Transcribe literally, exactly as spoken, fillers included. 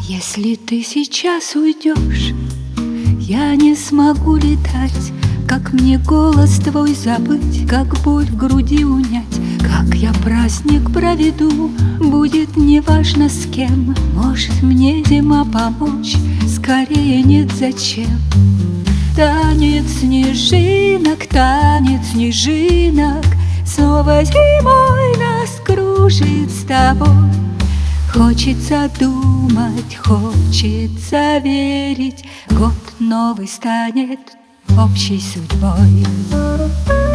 Если ты сейчас уйдешь, я не смогу летать. Как мне голос твой забыть, как боль в груди унять, как я праздник проведу, будет неважно с кем. Может мне зима помочь, скорее нет зачем. Танец снежинок, танец снежинок, снова зимой нас кружит с тобой. Хочется думать, хочется верить, год новый станет общей судьбой.